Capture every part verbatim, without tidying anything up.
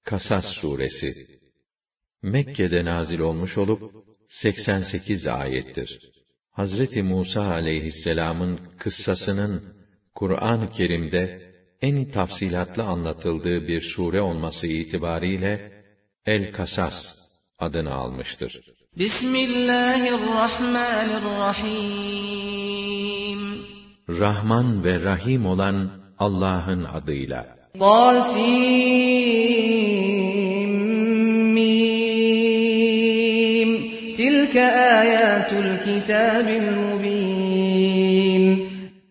Kasas suresi Mekke'de nazil olmuş olup seksen sekiz ayettir. Hazreti Musa aleyhisselam'ın kıssasının Kur'an-ı Kerim'de en tafsilatlı anlatıldığı bir sure olması itibariyle El-Kasas adını almıştır. Bismillahirrahmanirrahim. Rahman ve Rahim olan Allah'ın adıyla. Tasim. Tilke ayatul kitabil mubin.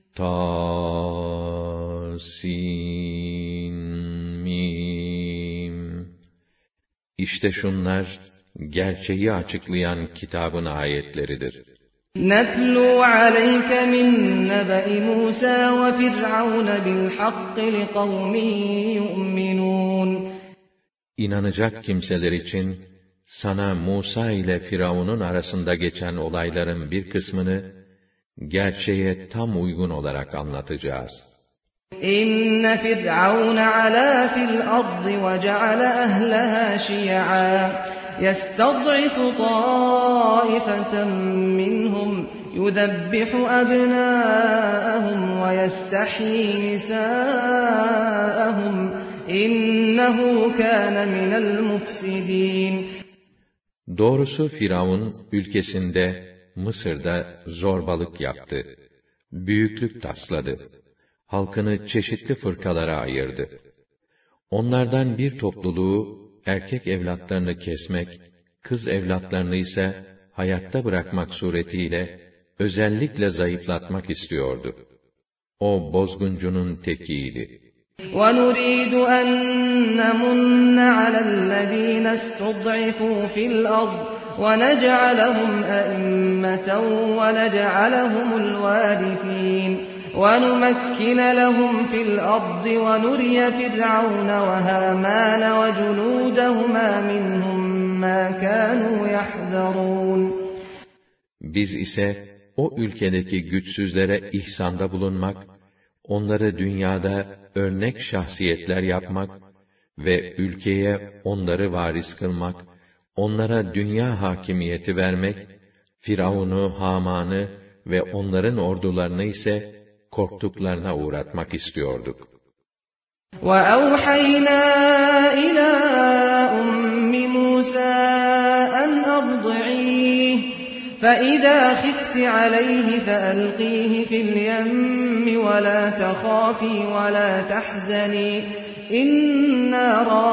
Tasim. İşte şunlar gerçeği açıklayan kitabın ayetleridir. نَتْلُو عَلَيْكَ مِنْ نَبَإِ مُوسَى وَفِرْعَوْنَ بِالْحَقِّ لِقَوْمٍ يُؤْمِنُونَ İnanacak kimseler için sana Musa ile Firavun'un arasında geçen olayların bir kısmını gerçeğe tam uygun olarak anlatacağız. İnne Firavun ala fil ardı ve ceale ehlaha şi'a يستضعف طائفة منهم يذبح أبناءهم ويستحيي نساءهم إنه كان من المفسدين. Doğrusu Firavun ülkesinde, Mısır'da zorbalık yaptı. Büyüklük tasladı. Halkını çeşitli fırkalara ayırdı. Onlardan bir topluluğu erkek evlatlarını kesmek, kız evlatlarını ise hayatta bırakmak suretiyle özellikle zayıflatmak istiyordu. O bozguncunun tekiydi. وَنُرِيدُ أَن نَّمُنَّ عَلَى الَّذِينَ اسْتُضْعِفُوا فِي الْأَرْضِ وَنَجْعَلَهُمْ أَئِمَّةً وَنَجْعَلَهُمُ الْوَارِثِينَ وَنُمَكِّنَ لَهُمْ فِي الْأَرْضِ وَنُرِيَ فِرْعَوْنَ وَهَامَانَ وَجُنُودَهُمَا مِنْهُمْ مَا كَانُوا يَحْذَرُونَ. Biz ise o ülkedeki güçsüzlere ihsanda bulunmak, onları dünyada örnek şahsiyetler yapmak ve ülkeye onları varis kılmak, onlara dünya hakimiyeti vermek, Firavun'u, Haman'ı ve onların ordularını ise korktuklarına uğratmak istiyorduk. وَأَوْحَيْنَا إِلَى أُمِّ مُوسَى أَنْ أَرْضِعِيهِ فَإِذَا خِفْتِ عَلَيْهِ فَأَلْقِيهِ فِي الْيَمِّ وَلَا تَخَافِي وَلَا تَحْزَنِي إِنَّا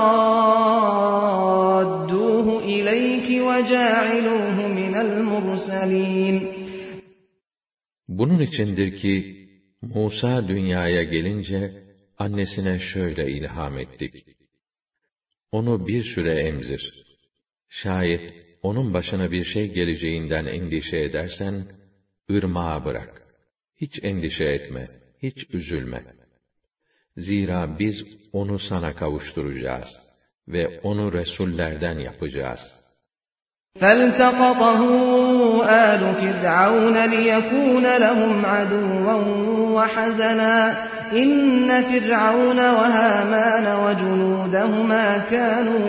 رَادُّوهُ إِلَيْكِ وَجَاعِلُوهُ مِنَ الْمُرْسَلِينَ. Bunun içindir ki Musa dünyaya gelince annesine şöyle ilham ettik. Onu bir süre emzir. Şayet onun başına bir şey geleceğinden endişe edersen, ırmağa bırak. Hiç endişe etme, hiç üzülme. Zira biz onu sana kavuşturacağız ve onu Resullerden yapacağız. فَالْتَقَطَهُ آلُ فِرْعَوْنَ لِيَكُونَ لَهُمْ عَدُوًّا وَحَزَنًا إِنَّ فِرْعَوْنَ وَهَامَانَ وَجُنُودَهُمَا كَانُوا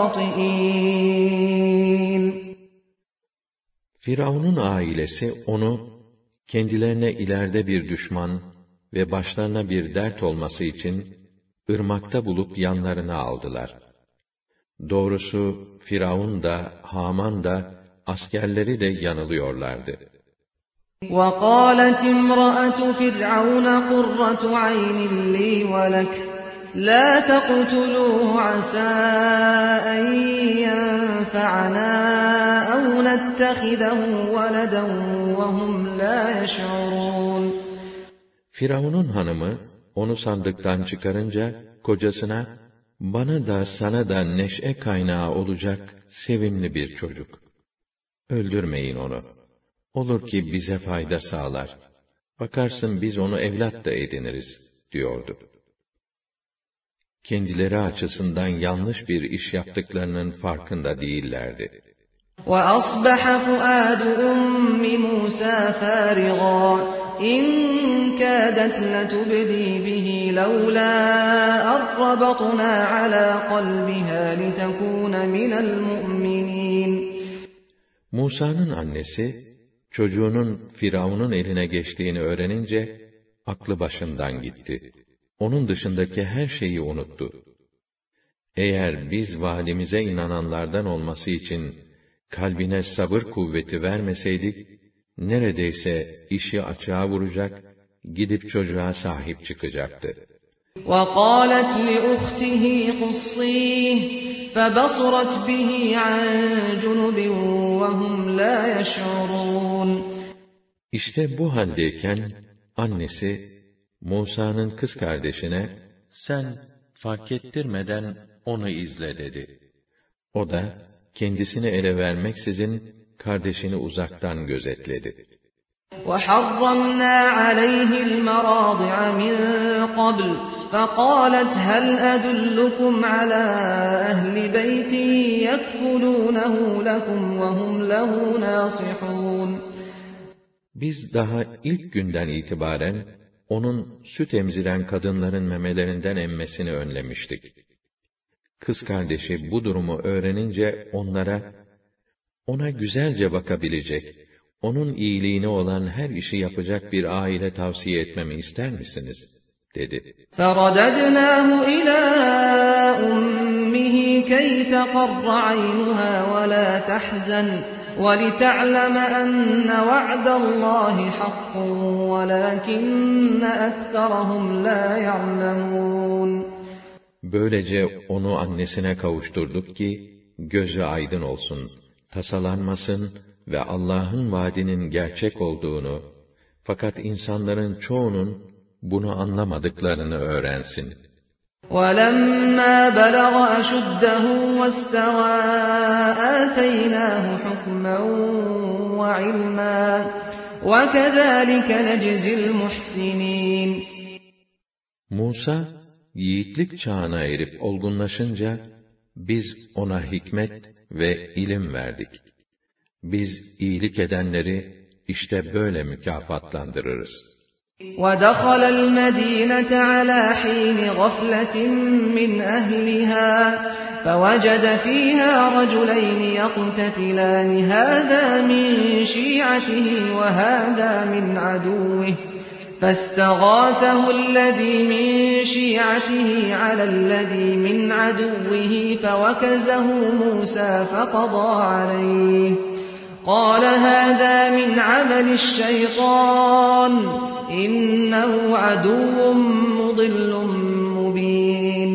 خَاطِئِينَ. Firavun'un ailesi onu kendilerine ileride bir düşman ve başlarına bir dert olması için ırmakta bulup yanlarına aldılar. Doğrusu Firavun da, Haman da, askerleri de yanılıyorlardı. وَقَالَتِ امْرَأَةُ فِرْعَوْنَ قُرَّةُ عَيْنٍ لِّي وَلَكَ لَا تَقْتُلُوهُ عَسَىٰ أَن يَنفَعَنَا أَوْ نَتَّخِذَهُ وَلَدًا وَهُمْ لَا يَشْعُرُونَ. Firavun'un hanımı onu sandıktan çıkarınca kocasına, bana da sana da neşe kaynağı olacak sevimli bir çocuk. Öldürmeyin onu. Olur ki bize fayda sağlar. Bakarsın biz onu evlat da ediniriz, diyordu. Kendileri açısından yanlış bir iş yaptıklarının farkında değillerdi. وَأَصْبَحَ فُؤَادُ أُمِّ مُوسَى فَارِغًا إن كادت لتبدي به لولا أربطنا على قلبها لتكون من المؤمنين. Musa'nın annesi, çocuğunun Firavun'un eline geçtiğini öğrenince, aklı başından gitti. Onun dışındaki her şeyi unuttu. Eğer biz valimize inananlardan olması için, kalbine sabır kuvveti vermeseydik, neredeyse işi açığa vuracak, gidip çocuğa sahip çıkacaktı. وَقَالَتْ لِأُخْتِهِ قُصِّيهِ فَبَصُرَتْ بِهِ عَنْ جُنُبٍ وَهُمْ لَا يَشْعُرُونَ. İşte bu haldeyken, annesi, Musa'nın kız kardeşine, sen fark ettirmeden onu izle dedi. O da, kendisini ele vermeksizin, kardeşini uzaktan gözetledi. وَحَرَّمْنَا عَلَيْهِ الْمَرَاضِعَ مِنْ قَبْلُ فَقَالَتْ هَلْ أَدُلُّكُمْ عَلَى أَهْلِ بَيْتٍ يَكْفُلُونَهُ لَكُمْ وَهُمْ لَهُ نَاصِحُونَ. Biz daha ilk günden itibaren, onun süt emziren kadınların memelerinden emmesini önlemiştik. Kız kardeşi bu durumu öğrenince onlara, ona güzelce bakabilecek, onun iyiliğine olan her işi yapacak bir aile tavsiye etmemi ister misiniz? dedi. فَرَدَدْنَاهُ إِلَى أُمِّهِ كَيْ تَقَرَّ عَيْنُهَا وَلَا تَحْزَنَ وَلِتَعْلَمَ أَنَّ وَعْدَ اللّٰهِ حَقٌّ وَلَكِنَّ أَكْثَرَهُمْ لَا يَعْلَمُونَ. Böylece onu annesine kavuşturduk ki, gözü aydın olsun, tasalanmasın ve Allah'ın vaadinin gerçek olduğunu, fakat insanların çoğunun bunu anlamadıklarını öğrensin. وَلَمَّا بَلَغَ أَشُدَّهُ وَاسْتَوَى آتَيْنَاهُ حُكْمًا وَعِلْمًا وَكَذَٰلِكَ نَجْزِي الْمُحْسِنِينَ. Musa, yiğitlik çağına erip olgunlaşınca, biz ona hikmet ve ilim verdik. Biz iyilik edenleri işte böyle mükafatlandırırız. وَدَخَلَ الْمَدِينَةَ عَلَى حِينِ غَفْلَةٍ مِّنْ أَهْلِهَا فَوَجَدَ فِيهَا رَجُلَيْنِ يَقْتَتِلَانِ هَذَا مِنْ شِيعَتِهِ وَهَذَا مِنْ عَدُوِّهِ فَاسْتَغَاثَهُ الَّذِي مِنْ شِيعَتِهِ عَلَى الَّذِي مِنْ عَدُوِّهِ فَوَكَزَهُ مُوسَى فَقَضَى عَلَيْهِ قَالَ هَذَا مِنْ عَمَلِ الشَّيْطَانِ إِنَّهُ عَدُوٌّ مُضِلٌّ مُبِينٌ.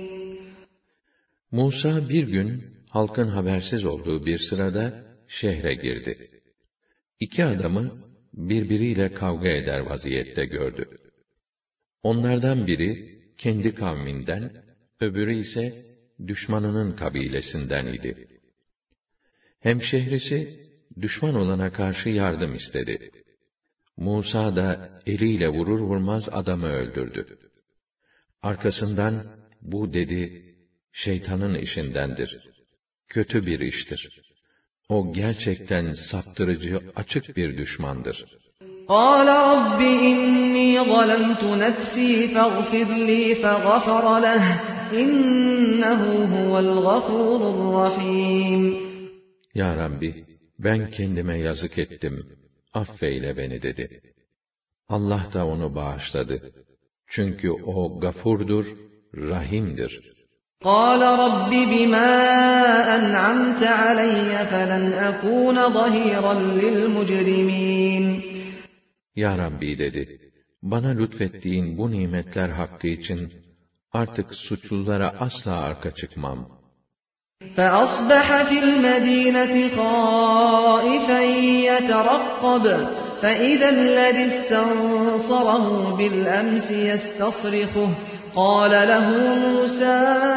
Musa bir gün, halkın habersiz olduğu bir sırada, şehre girdi. İki adamı, birbiriyle kavga eder vaziyette gördü. Onlardan biri, kendi kavminden, öbürü ise, düşmanının kabilesinden idi. Hemşehrisi, düşman olana karşı yardım istedi. Musa da eliyle vurur vurmaz adamı öldürdü. Arkasından, bu dedi, şeytanın işindendir. Kötü bir iştir. O gerçekten saptırıcı, açık bir düşmandır. قَالَ رَبِّ إِنِّي ظَلَمْتُ نَفْسِي فَاغْفِرْ لِي فَغَفَرَ لَهُ إِنَّهُ هُوَ الْغَفُورُ الرَّحِيمُ. Ya Rabbi, ben kendime yazık ettim, affeyle beni dedi. Allah da onu bağışladı. Çünkü o gafurdur, rahimdir. قَالَ رَبِّ بِمَا أَنْعَمْتَ عَلَيَّ فَلَنْ أَكُونَ ظَهِيرًا لِلْمُجْرِمِينَ. Ya Rabbi dedi, bana lütfettiğin bu nimetler hakkı için artık suçlulara asla arka çıkmam. فَأَصْبَحَ فِي الْمَدِينَةِ خَائِفًا يَتَرَقَّبُ فَإِذَا الَّذِي اسْتَنصَرَهُ بِالْأَمْسِ يَسْتَصْرِخُهُ قَالَ لَهُ مُوسَى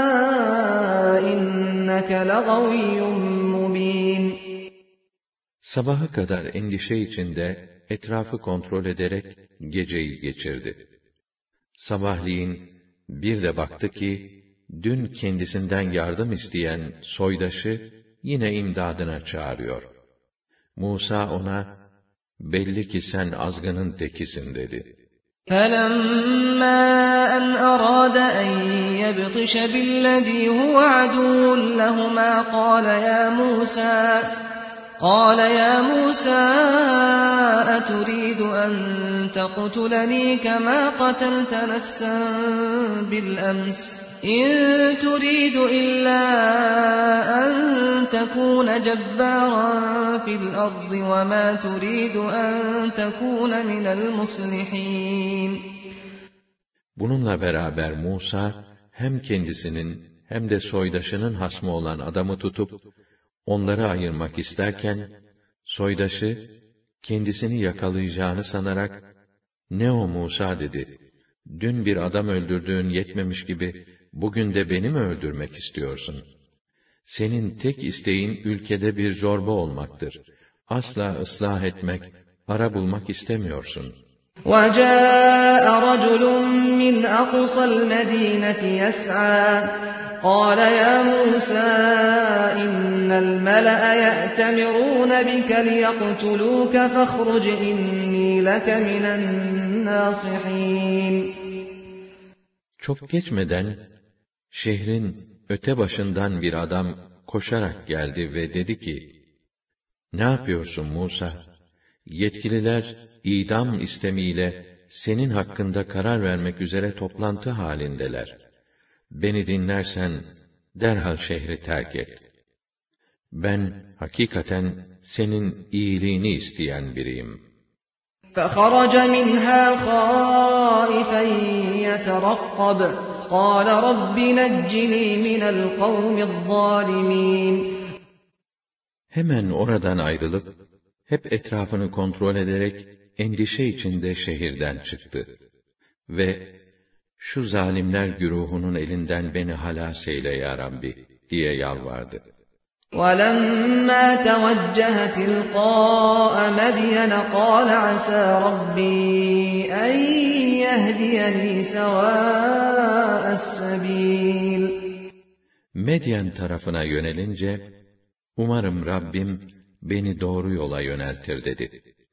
إِنَّكَ لَغَوِيٌّ مُبِينٌ. Sabaha kadar endişe içinde etrafı kontrol ederek geceyi geçirdi. Sabahleyin bir de baktı ki, dün kendisinden yardım isteyen soydaşı yine imdadına çağırıyor. Musa ona, belli ki sen azgının tekisin dedi. فَلَمَّا أَنْ أَرَادَ أَنْ يَبْطِشَ بِالَّذِي هُوَ عَدُوٌّ لَهُمَا قَالَ يَا مُوسَى قَالَ يَا مُوسَى أَتُرِيدُ أَنْ تَقْتُلَنِي كَمَا قَتَلْتَ نَفْسًا بِالْأَمْسِ إِنْ تُرِيدُ إِلَّا أَنْ تَكُونَ جَبَّارًا فِي الْأَرْضِ وَمَا تُرِيدُ أَنْ تَكُونَ مِنَ الْمُصْلِحِينَ. Bununla beraber Musa hem kendisinin hem de soydaşının hasmı olan adamı tutup onları ayırmak isterken, soydaşı kendisini yakalayacağını sanarak, "Ne o Musa?" dedi. "Dün bir adam öldürdüğün yetmemiş gibi bugün de beni mi öldürmek istiyorsun? Senin tek isteğin ülkede bir zorba olmaktır. Asla ıslah etmek, ara bulmak istemiyorsun." وَجَاءَ رَجُلٌ مِّنْ أَقْصَى الْمَدِينَةِ يَسْعَىٰ قَالَ يَا مُوسَىٰ إِنَّ الْمَلَأَ يَأْتَمِرُونَ بِكَ لِيَقْتُلُوكَ فَاخْرُجْ إِنِّي لَكَ مِنَ النَّاصِحِينَ. Çok geçmeden şehrin öte başından bir adam koşarak geldi ve dedi ki, "Ne yapıyorsun Musa? Yetkililer idam istemiyle senin hakkında karar vermek üzere toplantı halindeler. Beni dinlersen derhal şehri terk et. Ben hakikaten senin iyiliğini isteyen biriyim." فَخَرَجَ مِنْهَا خَائِفًا يَتَرَقَّبُ قَالَ رَبِّ نَجِّنِي مِنَ الْقَوْمِ الظَّالِمِينَ. Hemen oradan ayrılıp hep etrafını kontrol ederek endişe içinde şehirden çıktı ve "Şu zalimler güruhunun elinden beni halas eyle ya Rabbi" diye yalvardı. وَلَمَّا تَوَجَّهَ تِلْقَاءَ مَدْيَنَ قَالَ عَسَى رَبِّي أَنْ يَهْدِيَنِي سَوَاءَ السَّبِيلِ. Medyen tarafına yönelince, "Umarım Rabbim beni doğru yola yöneltir" dedi.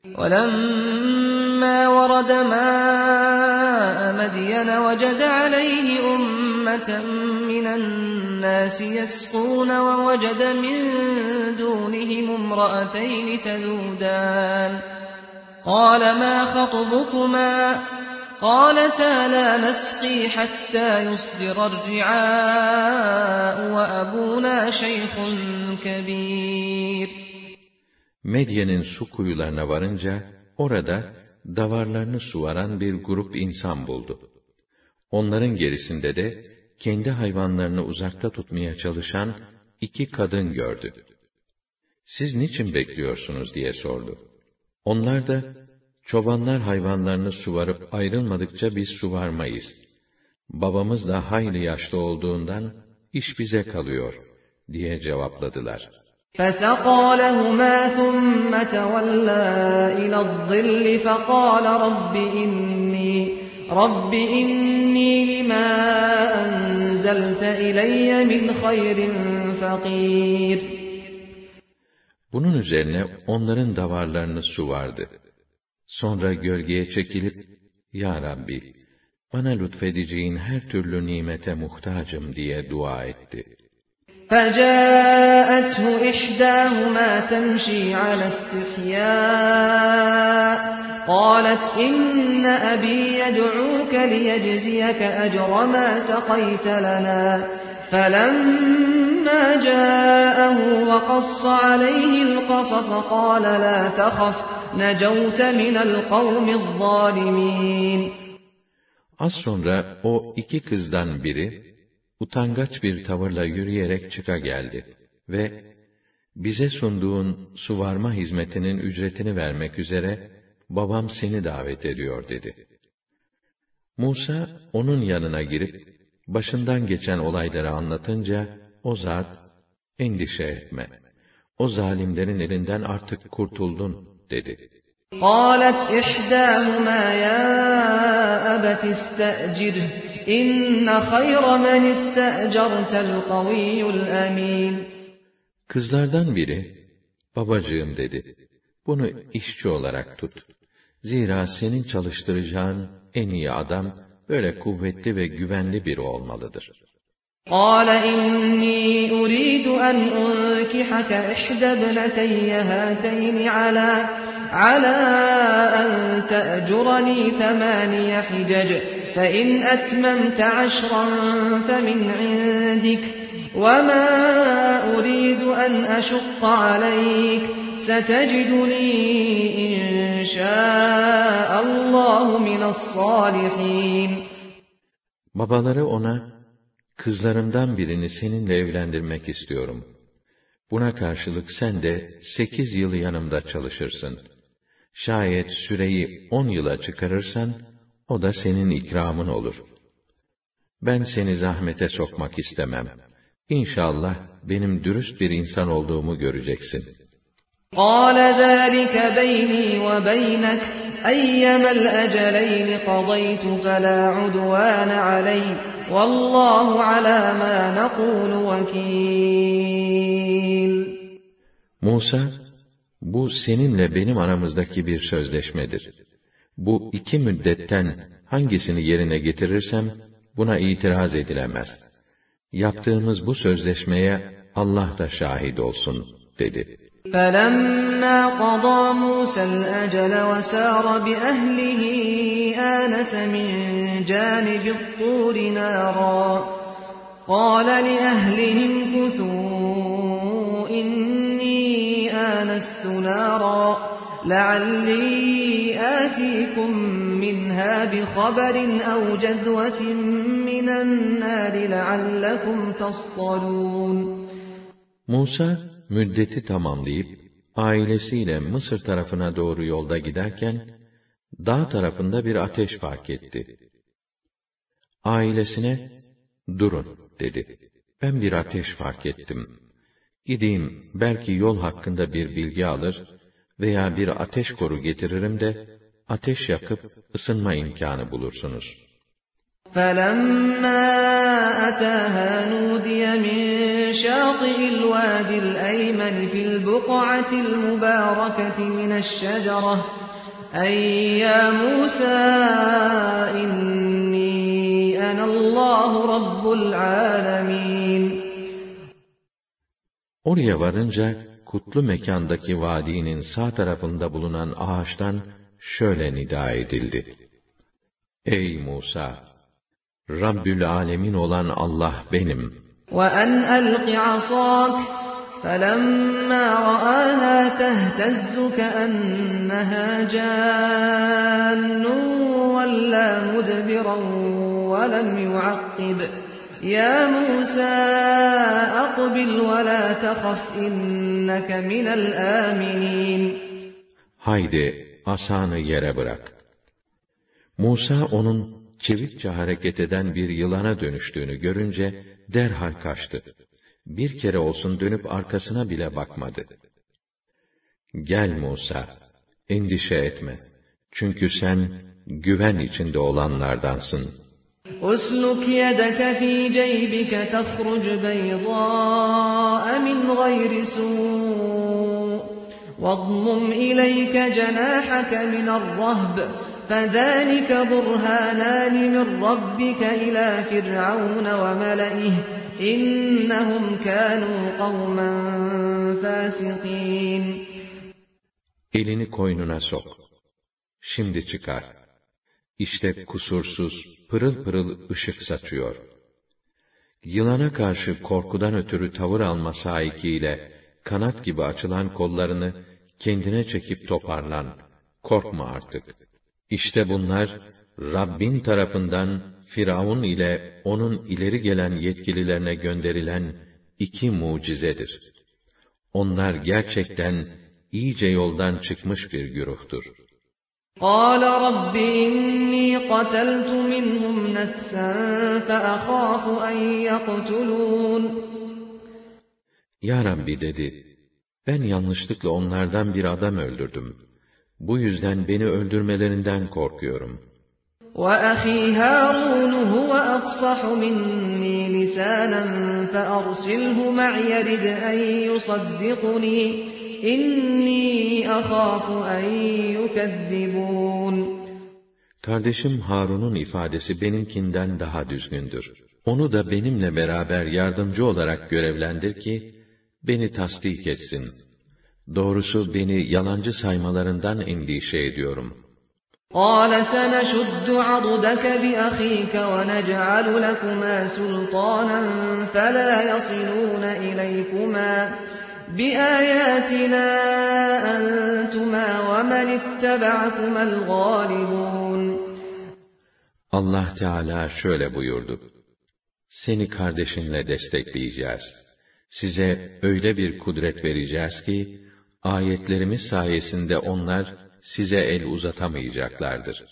وَلَمَّا وَرَدَ مَاءَ مَدْيَنَ وَجَدَ عَلَيْهِ أُمَّةً مِّنَ النَّاسِ يَسْقُونَ وَوَجَدَ مِن دُونِهِمُ امْرَأَتَيْنِ تَذُودَانِ قَالَ مَا خَطْبُكُمَا قَالَتَا لَا نَسْقِي حَتَّى يُصْدِرَ الرِّعَاءُ وَأَبُونَا شَيْخٌ كَبِيرٌ. Medyen'in su kuyularına varınca, orada davarlarını suvaran bir grup insan buldu. Onların gerisinde de, kendi hayvanlarını uzakta tutmaya çalışan iki kadın gördü. "Siz niçin bekliyorsunuz?" diye sordu. Onlar da, "Çobanlar hayvanlarını suvarıp ayrılmadıkça biz suvarmayız. Babamız da hayli yaşlı olduğundan, iş bize kalıyor" diye cevapladılar. فَسَقَى لَهُمَا ثُمَّ تَوَلَّى إِلَى الظِّلِّ فَقَالَ رَبِّ إِنِّي رَبِّ إِنِّي لِمَا أَنزَلْتَ إِلَيَّ مِنْ خَيْرٍ فَقِيرٌ. Bunun üzerine onların davarlarını suvardı. Sonra gölgeye çekilip, "Ya Rabbi, bana lütfedeceğin her türlü nimete muhtacım" diye dua etti. فَجَاءَتْهُ إِحْدَاهُمَا تَمْشِي عَلَى اسْتِحْيَاءٍ قَالَتْ إِنَّ أَبِي يَدْعُوكَ لِيَجْزِيَكَ أَجْرَ مَا سَقَيْتَ لَنَا فَلَمَّا جَاءَهُ وَقَصَّ عَلَيْهِ الْقَصَصَ قَالَ لَا تَخَفْ نَجَوْتَ مِنَ الْقَوْمِ الظَّالِمِينَ. Az sonra o iki kızdan biri, utangaç bir tavırla yürüyerek çıka geldi ve "Bize sunduğun suvarma hizmetinin ücretini vermek üzere babam seni davet ediyor" dedi. Musa onun yanına girip başından geçen olayları anlatınca o zat, "Endişe etme, o zalimlerin elinden artık kurtuldun" dedi. قَالَتْ إِحْدَاهُمَا يَا أَبَتِ اسْتَأْجِرْهُ إِنَّ خَيْرَ مَنِ اسْتَأْجَرْتَ الْقَوِيُّ الْأَمِينُ. Kızlardan biri, "Babacığım" dedi, "Bu bunu işçi olarak tut. Zira senin çalıştıracağın en iyi adam, böyle kuvvetli ve güvenli biri olmalıdır. قَالَ إِنِّي أُرِيدُ أَنْ أُنْكِحَكَ إِحْدَى ابْنَتَيَّ هَاتَيْنِ عَلَى عَلَى أَنْ تَأْجُرَنِي ثَمَانِيَ حِجَجٍ فَإِنْ أَتْمَمْتَ عَشْرًا فَمِنْ عِنْدِكَ وَمَا أُرِيدُ أَنْ أَشُقَّ عَلَيْكَ سَتَجِدُنِي إِنْ شَاءَ اللّٰهُ مِنَ الصَّالِحِينَ. Babaları ona, kızlarımdan birini seninle evlendirmek istiyorum. Buna karşılık sen de sekiz yıl yanımda çalışırsın. Şayet süreyi on yıla çıkarırsan, o da senin ikramın olur. Ben seni zahmete sokmak istemem. İnşallah benim dürüst bir insan olduğumu göreceksin. قَالَ ذَٰلِكَ بَيْنِي وَبَيْنَكَ أَيَّمَا الْأَجَلَيْنِ قَضَيْتُ فَلَا عُدْوَانَ عَلَيَّ وَاللّٰهُ عَلَى مَا نَقُولُ وَكِيلٌ. Musa, bu seninle benim aramızdaki bir sözleşmedir. Bu iki müddetten hangisini yerine getirirsem, buna itiraz edilemez. Yaptığımız bu sözleşmeye Allah da şahit olsun, dedi. فَلَمَّا قَضَى مُوسَى الْأَجَلَ وَسَارَ بِأَهْلِهِ آنَسَ مِنْ جَانِبِ الطُّورِ نَارًا قَالَ لِأَهْلِهِ امْكُثُوا إِنِّي آنَسْتُ نَارًا لَعَلِّي آتِيكُمْ مِنْهَا بِخَبَرٍ أَوْ جَذْوَةٍ مِنَ النَّارِ لَعَلَّكُمْ تَصْطَلُونَ. Musa, müddeti tamamlayıp, ailesiyle Mısır tarafına doğru yolda giderken, dağ tarafında bir ateş fark etti. Ailesine, durun, dedi. Ben bir ateş fark ettim. Gideyim, belki yol hakkında bir bilgi alır veya bir ateş koru getiririm de, ateş yakıp ısınma imkanı bulursunuz. فَلَمَّا أَتَاهَا نُودِيَ مِنْ شَاطِئِ الْوَادِ الْأَيْمَنِ فِي الْبُقْعَةِ الْمُبَارَكَةِ مِنَ الشَّجَرَةِ أَيْ يَا مُوسَى إِنِّي أَنَا اللّٰهُ رَبُّ الْعَالَمِينَ. Oraya varınca, kutlu mekandaki vadinin sağ tarafında bulunan ağaçtan şöyle nida edildi. Ey Musa! Rabbül Alemin olan Allah benim. وَأَنْ أَلْقِ عَصَاكَ فَلَمَّا رَآهَا تَهْتَزُّ كَأَنَّهَا جَانٌّ وَلَّىٰ مُدْبِرًا وَلَمْ يُعَقِّبْ يَا مُوسَىٰ أَقْبِلْ وَلَا تَخَفْ إِنَّكَ مِنَ الْآمِنِينَ. Haydi asanı yere bırak. Musa onun çevikçe hareket eden bir yılana dönüştüğünü görünce derhal kaçtı. Bir kere olsun dönüp arkasına bile bakmadı. Gel Musa, endişe etme. Çünkü sen güven içinde olanlardansın. أُسْلُكْ يَدَكَ فِي جَيْبِكَ تَخْرُجْ بَيْضَاءَ مِنْ غَيْرِ سُوءٍ وَاضْمُمْ إِلَيْكَ جَنَاحَكَ مِنَ الرَّهْبِ فَذَلِكَ بُرْهَانَانِ مِنْ رَبِّكَ إِلَى فِرْعَوْنَ وَمَلَئِهِ إِنَّهُمْ كَانُوا قَوْمًا فَاسِقِينَ. Elini koynuna sok. Şimdi çıkar. İşte kusursuz, pırıl pırıl ışık saçıyor. Yılana karşı korkudan ötürü tavır alma sahikiyle, kanat gibi açılan kollarını kendine çekip toparlan. Korkma artık. İşte bunlar, Rabbin tarafından Firavun ile onun ileri gelen yetkililerine gönderilen iki mucizedir. Onlar gerçekten iyice yoldan çıkmış bir güruhtur. قَالَ رَبِّ إِنِّي قَتَلْتُ مِنْهُمْ نَفْسًا فَأَخَافُ أَنْ يَقْتُلُونَ. Ya Rabbi dedi, ben yanlışlıkla onlardan bir adam öldürdüm. Bu yüzden beni öldürmelerinden korkuyorum. وَأَخِي هَارُونُ هُوَ أَفْصَحُ مِنِّي لِسَانًا فَأَرْسِلْهُ مَعِيَ رِدْءًا يُصَدِّقُنِي إني أخاف أن يكذبون. Kardeşim Harun'un ifadesi benimkinden daha düzgündür. Onu da benimle beraber yardımcı olarak görevlendir ki, beni tasdik etsin. Doğrusu beni yalancı saymalarından endişe ediyorum. قَالَ سَنَشُدُّ عَضُدَكَ بِأَخِيكَ وَنَجْعَلُ لَكُمَا سُلْطَانًا فَلَا يَصِلُونَ إِلَيْكُمَا بِآيَاتِنَا أَنْتُمَا وَمَنِ اتَّبَعَكُمَا الْغَالِبُونَ. Allah Teala şöyle buyurdu: Seni kardeşinle destekleyeceğiz. Size öyle bir kudret vereceğiz ki, ayetlerimiz sayesinde onlar size el uzatamayacaklardır.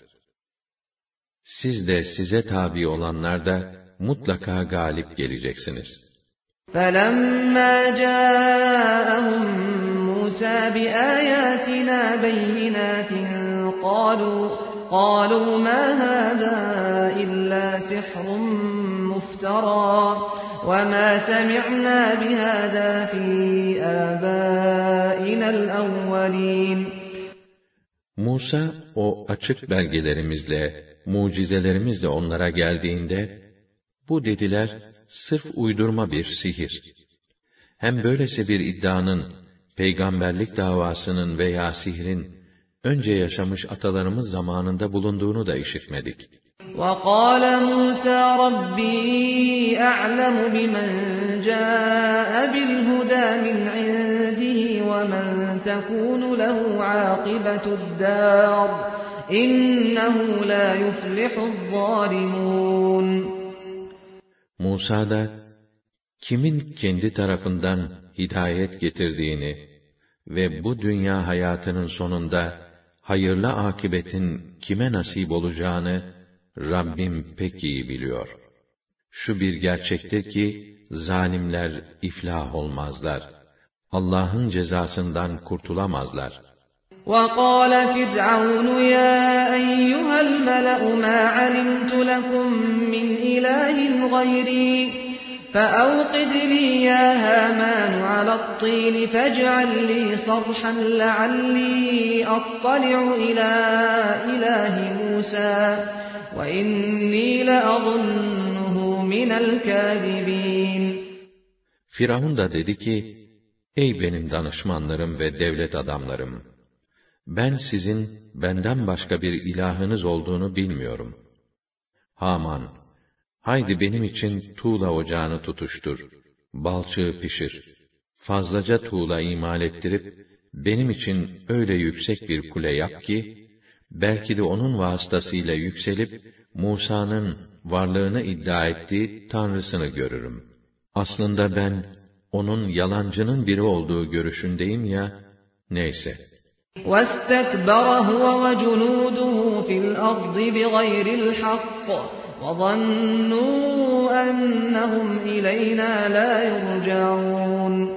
Siz de size tabi olanlar da mutlaka galip geleceksiniz. فَلَمَّا جَاءَهُم مُوسَى بِآيَاتِنَا بَيِّنَاتٍ قَالُوا قَالُوا مَا هَذَا إِلَّا سِحْرٌ مُفْتَرًى وَمَا سَمِعْنَا بِهَذَا فِي آبَائِنَا الْأَوَّلِينَ. Musa, o açık belgelerimizle, mucizelerimizle onlara geldiğinde, bu dediler, sırf uydurma bir sihir. Hem böylesi bir iddianın, peygamberlik davasının veya sihrin, önce yaşamış atalarımız zamanında bulunduğunu da işitmedik. وَقَالَ مُوسَى رَبِّي أَعْلَمُ بِمَنْ جَاءَ بِالْهُدَى مِنْ عِنْدِهِ وَمَنْ تَكُونُ لَهُ عَاقِبَةُ الدَّارِ إِنَّهُ لَا يُفْلِحُ الظَّالِمُونَ. Musa da, kimin kendi tarafından hidayet getirdiğini ve bu dünya hayatının sonunda hayırlı akıbetin kime nasip olacağını Rabbim pek iyi biliyor. Şu bir gerçektir ki, zalimler iflah olmazlar. Allah'ın cezasından kurtulamazlar. وَقَالَ فِرْعَوْنُ يَا أَيُّهَا الْمَلَأُ مَا عَلِمْتُ لَكُمْ مِنْ إِلَٰهٍ غَيْرِي فَأَوْقِدْ لِي يَا هَامَانُ عَلَى الطِّينِ فَاجْعَل لِّي صَرْحًا لَّعَلِّي أَطَّلِعُ إِلَىٰ إِلَٰهِ مُوسَىٰ وَإِنِّي لَأَظُنُّهُ مِنَ الْكَاذِبِينَ. Firavun da dedi ki, ey benim danışmanlarım ve devlet adamlarım! Ben sizin benden başka bir ilahınız olduğunu bilmiyorum. Haman, haydi benim için tuğla ocağını tutuştur, balçığı pişir, fazlaca tuğla imal ettirip, benim için öyle yüksek bir kule yap ki, belki de onun vasıtasıyla yükselip, Musa'nın varlığını iddia ettiği Tanrısını görürüm. Aslında ben, onun yalancının biri olduğu görüşündeyim ya, neyse. وَاسْتَكْبَرَ هُوَ وَجُنُودُهُ فِي الْأَرْضِ بِغَيْرِ الْحَقِّ وَظَنُّوا أَنَّهُمْ إِلَيْنَا لَا يُرْجَعُونَ.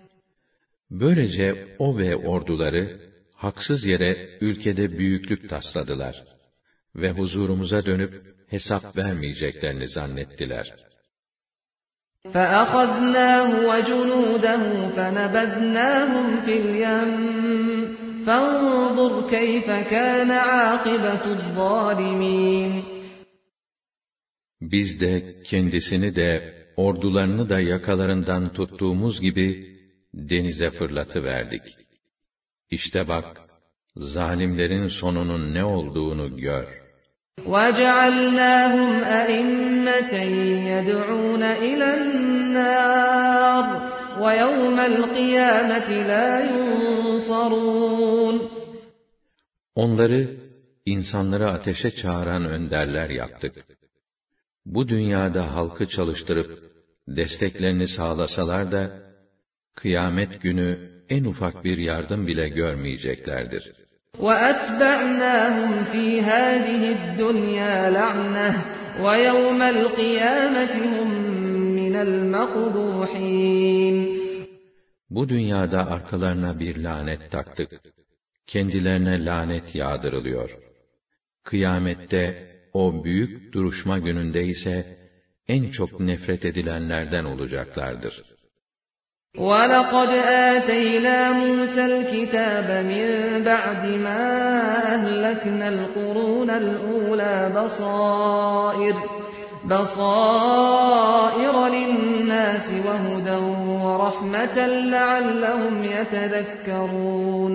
Böylece o ve orduları, haksız yere ülkede büyüklük tasladılar ve huzurumuza dönüp hesap vermeyeceklerini zannettiler. فَأَخَذْنَاهُ وَجُنُودَهُ فَنَبَذْنَاهُمْ فِي الْيَمِّ فَانظُرْ كَيْفَ كَانَ عَاقِبَةُ الظَّالِمِينَ. Biz de kendisini de ordularını da yakalarından tuttuğumuz gibi denize fırlatıverdik. İşte bak, zalimlerin sonunun ne olduğunu gör. وَجَعَلْنَاهُمْ أَئِمَّةً يَدْعُونَ إِلَى النَّارِ وَيَوْمَ الْقِيَامَةِ لَا يُنصَرُونَ. Onları, insanları ateşe çağıran önderler yaptık. Bu dünyada halkı çalıştırıp, desteklerini sağlasalar da, kıyamet günü en ufak bir yardım bile görmeyeceklerdir. وَأَتْبَعْنَاهُمْ فِي هَٰذِهِ الدُّنْيَا لَعْنَةً وَيَوْمَ الْقِيَامَةِ هُمْ مِنَ الْمَقْبُوحِينَ. Bu dünyada arkalarına bir lanet taktık. Kendilerine lanet yağdırılıyor. Kıyamette, o büyük duruşma gününde ise, en çok nefret edilenlerden olacaklardır. وَلَقَدْ آتَيْنَا مُوسَى الْكِتَابَ مِنْ بَعْدِ مَا أَهْلَكْنَا الْقُرُونَ الْأُولَى بَصَائِرَ بَصَائِرَ لِلنَّاسِ وَهُدًى وَرَحْمَةً لَعَلَّهُمْ يَتَذَكَّرُونَ.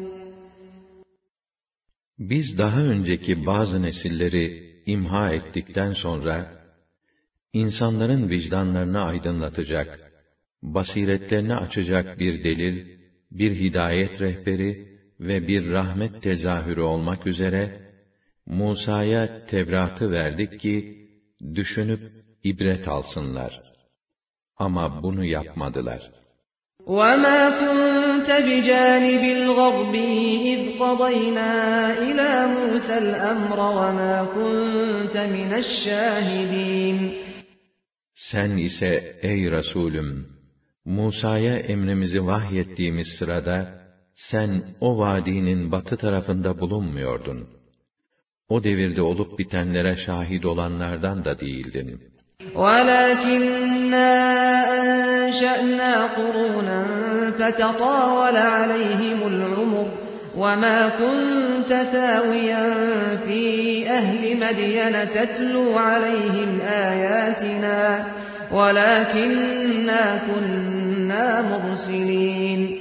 Biz daha önceki bazı nesilleri imha ettikten sonra, insanların vicdanlarını aydınlatacak, basiretlerini açacak bir delil, bir hidayet rehberi ve bir rahmet tezahürü olmak üzere, Musa'ya Tevrat'ı verdik ki, düşünüp ibret alsınlar. Ama bunu yapmadılar. وَمَا كُنْتَ بِجَانِبِ الْغَرْبِيِّ إِذْ قَضَيْنَا إِلَى مُوسَى الْأَمْرَ وَمَا كُنْتَ مِنَ الشَّاهِدِينَ. Sen ise ey Resulüm, Musa'ya emrimizi vahyettiğimiz sırada, sen o vadinin batı tarafında bulunmuyordun. O devirde olup bitenlere şahit olanlardan da değildin. وَلَكِنَّا أَنشَأْنَا قُرُونًا فَتَطَاوَلَ عَلَيْهِمُ الْعُمُرُ وَمَا كُنْتَ ثَاوِيًا فِي أَهْلِ مَدْيَنَ تَتْلُو عَلَيْهِمْ آيَاتِنَا وَلَكِنَّا كُنَّا مُرْسِلِينَ.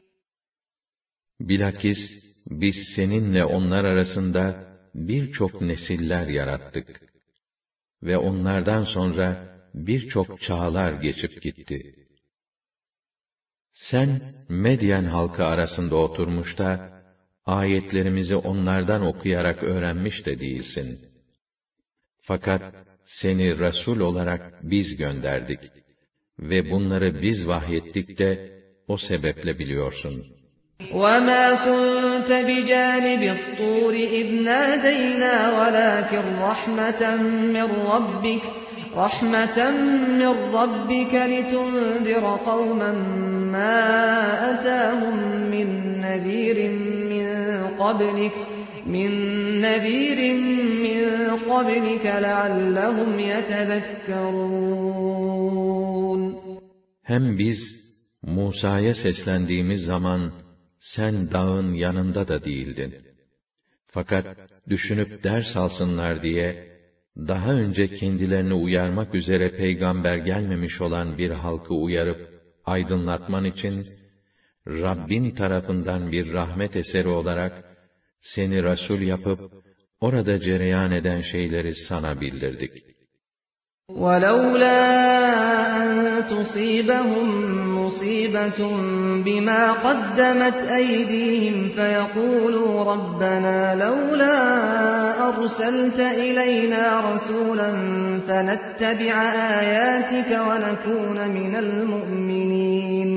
Bilakis biz seninle onlar arasında birçok nesiller yarattık ve onlardan sonra birçok çağlar geçip gitti. Sen Medyen halkı arasında oturmuş da ayetlerimizi onlardan okuyarak öğrenmiş de değilsin. Fakat seni Resul olarak biz gönderdik ve bunları biz vahyettik de o sebeple biliyorsun. وَمَا كُنْتَ بِجَانِبِ الطُّورِ إِذْ نَادَيْنَا وَلَكِنْ رَحْمَةً مِّن رَّبِّكَ رَحْمَةً مِّن رَّبِّكَ لِتُنذِرَ قَوْمًا مَّا أَتَاهُم مِّن نَّذِيرٍ مِّن قَبْلِكَ مِن نَّذِيرٍ مِّن قَبْلِكَ لَعَلَّهُمْ يَتَذَكَّرُونَ. Hem biz Musa'ya seslendiğimiz zaman sen dağın yanında da değildin. Fakat düşünüp ders alsınlar diye, daha önce kendilerini uyarmak üzere peygamber gelmemiş olan bir halkı uyarıp, aydınlatman için, Rabbin tarafından bir rahmet eseri olarak, seni Resul yapıp, orada cereyan eden şeyleri sana bildirdik. وَلَوْلَا أَن تُصِيبَهُم مُّصِيبَةٌ بِمَا قَدَّمَتْ أَيْدِيهِمْ فَيَقُولُوا رَبَّنَا لَوْلَا أَرْسَلْتَ إِلَيْنَا رَسُولًا فَنَتَّبِعَ آيَاتِكَ وَنَكُونَ مِنَ الْمُؤْمِنِينَ.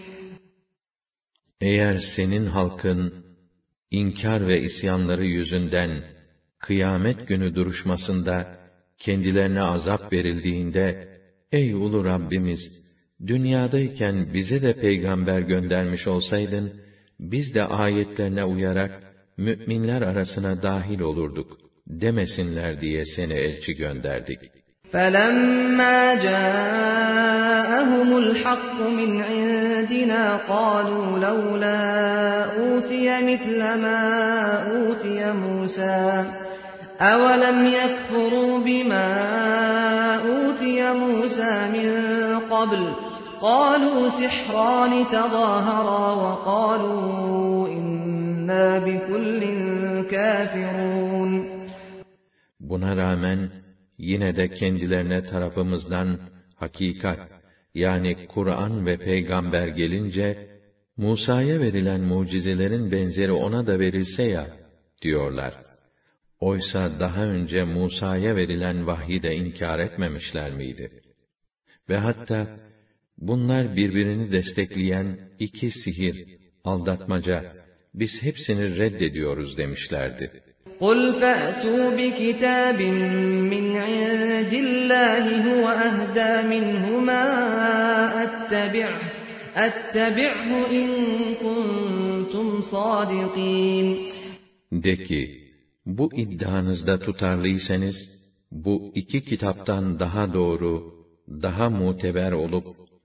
Eğer senin halkın, inkar ve isyanları yüzünden, kıyamet günü duruşmasında, kendilerine azap verildiğinde, ey ulu Rabbimiz, dünyadayken bize de peygamber göndermiş olsaydın, biz de ayetlerine uyarak, mü'minler arasına dahil olurduk, demesinler diye seni elçi gönderdik. فَلَمَّا جَاءَهُمُ الْحَقُّ مِنْ عِنْدِنَا قَالُوا لَوْلَا أُوتِيَ مِثْلَ مَا أُوتِيَ مُوسَى أَوَلَمْ يَكْفُرُوا بِمَا أُوتِيَ مُوسَى مِنْ قَبْلُ قَالُوا سِحْرَانِ تَظَاهَرَا وَقَالُوا إِنَّا بِكُلٍّ كَافِرُونَ. Buna rağmen yine de kendilerine tarafımızdan hakikat, yani Kur'an ve peygamber gelince, Musa'ya verilen mucizelerin benzeri ona da verilse ya, diyorlar. Oysa daha önce Musa'ya verilen vahyi de inkar etmemişler miydi? Ve hatta, bunlar birbirini destekleyen iki sihir, aldatmaca, biz hepsini reddediyoruz demişlerdi. قُلْ فَأْتُوا بِكِتَابٍ مِّنْ عِندِ اللَّهِ هُوَ أَهْدَىٰ مِنْهُمَا أَتَّبِعْهُ أَتَّبِعْهُ إِن كُنتُمْ صَادِقِينَ. De ki, bu iddianızda tutarlıysanız, bu iki kitaptan daha doğru, daha muteber olup,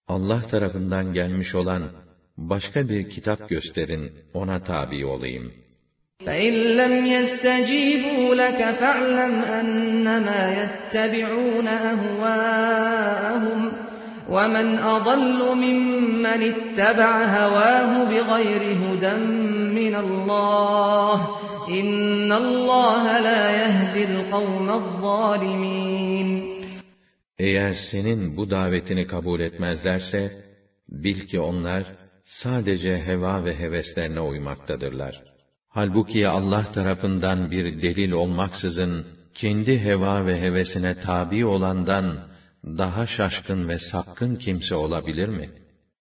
Allah tarafından gelmiş olan başka bir kitap gösterin, ona tabi olayım. فَإِنْ لَمْ يَسْتَجِيبُوا لَكَ فَاعْلَمْ أَنَّمَا يَتَّبِعُونَ أَهْوَاءَهُمْ وَمَنْ أَضَلُّ مِمَّنِ اتَّبَعَ هَوَاهُ بِغَيْرِ هُدًى مِنَ اللّٰهِ إِنَّ اللّٰهَ لَا يَهْدِي الْقَوْمَ الظَّالِمِينَ. Eğer senin bu davetini kabul etmezlerse, bil ki onlar sadece heva ve heveslerine uymaktadırlar. Halbuki Allah tarafından bir delil olmaksızın, kendi heva ve hevesine tabi olandan daha şaşkın ve sapkın kimse olabilir mi?